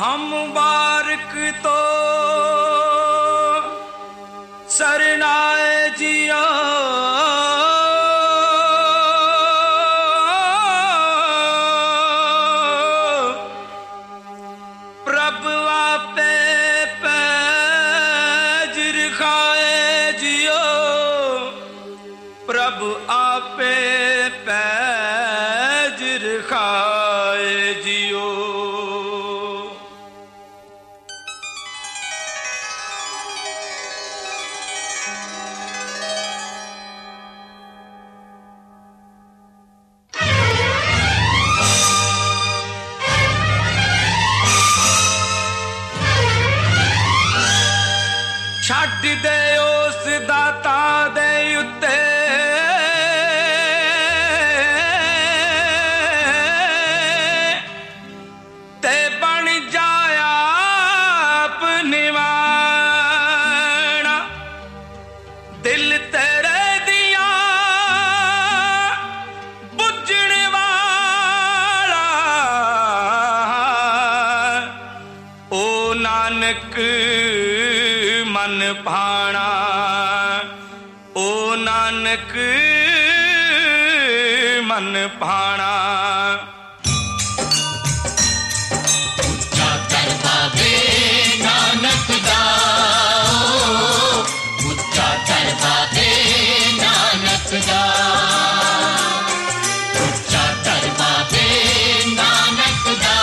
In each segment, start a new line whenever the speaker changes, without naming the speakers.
हम बारक तो सरनाए जियो प्रभ आपे पैज रखाए जियो प्रभ आपे पैज रखाए जियो। छड्ड दे उस दाता दे उत्ते ते बन जाया अपनी वाणा दिल तेरे दिया बुझण वाला ओ नानक मन भाना ओ नानक मन भाना।
उच्चा कर बाबे नानक दा उच्चा कर बाबे नानक दा उच्चा कर बाबे नानक दा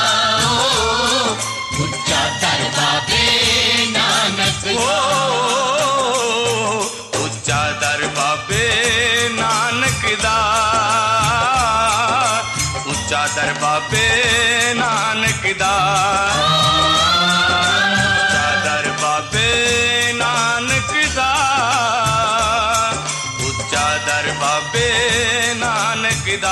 उच्चा कर बाबे नानक दा
उच्चा दर बाबे नानक दा उच्चा दर बाबे नानक दा उच्चा दर बाबे नानक दा उच्चा दर बाबे नानक दा।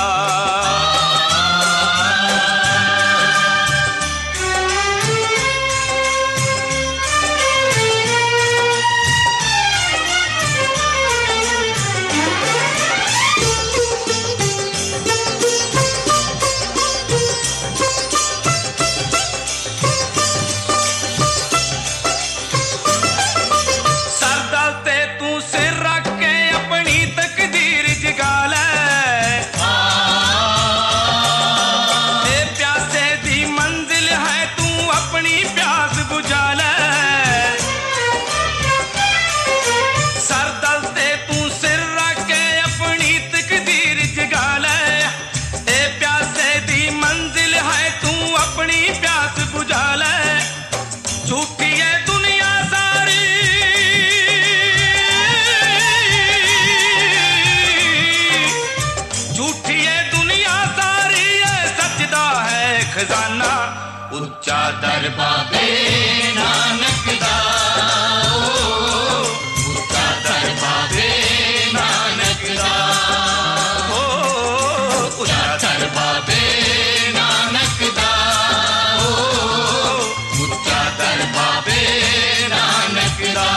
खजाना
उच्चा दर बाबे नानक दा उच्चा दर बाबे नानक दा उच्चा दर बाबे नानक दा उच्चा दर बाबे नानक दा।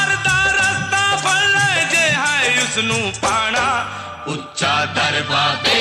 पाना
उच्चा दर बाबे